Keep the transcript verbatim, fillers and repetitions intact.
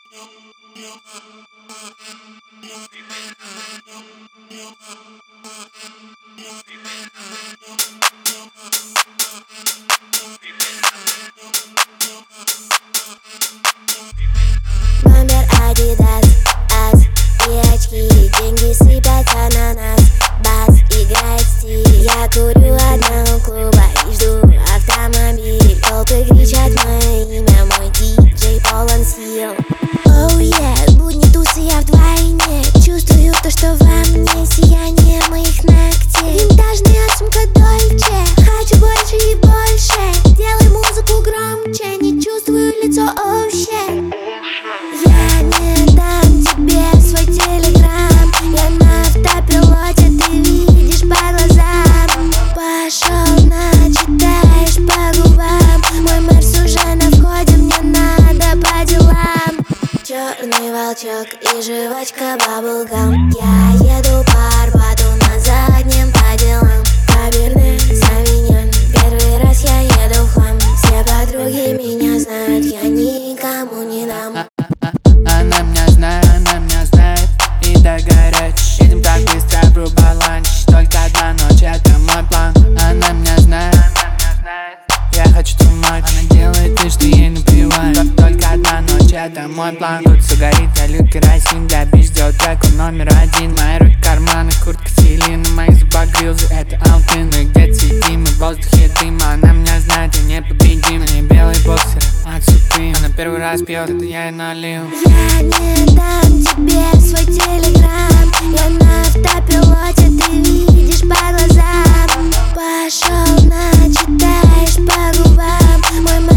Бомбер, Адидас, Аз и очки, деньги сыпятся на нас. Бас играет стиль. Я курю одного клуба и жду автомобиль. Толпы кричат мое имя, мой диджей полон сил. Оу, oh, yeah, будни тусы, я вдвойне. Чувствую то, что во мне сияние моих ногтей. Винтажная сумка Дольче, хочу больше и больше. Делай музыку громче, не чувствую лицо, оу, oh, shit. Я не дам тебе свой телеграм. Я на автопилоте, ты видишь по глазам. Пошел, начитаешь по губам. Мой мерс уже на входе, мне надо по делам. Черный волчок и жвачка баблгам. Я еду по Арбату на заднем по делам. Каберне Савиньон, первый раз я еду в хлам. Все подруги меня знают, я никому не дам. Она меня знает, она меня знает, и так горячий. Едем так быстро, врубай ланч. Только одна ночь, это мой план. Она меня знает, она меня знает, я хочу too much. Она делает вид, что ей наплевать. Только одна ночь, это мой план. Тут все горит, я лью керосин. Для бич сделать трек, он номер один. Мои руки карманы, куртка Селина. Моих зубах грилзы, это Алтын. Мы где-то сидим, мы в воздухе дыма. Она меня знает, я непобедим. На ней белый боксер от Supreme. Она первый раз пьет, это я и налил. Я не дам тебе свой телеграм. Я на автопилоте, ты видишь по глазам. Пошел, начитаешь по губам. Мой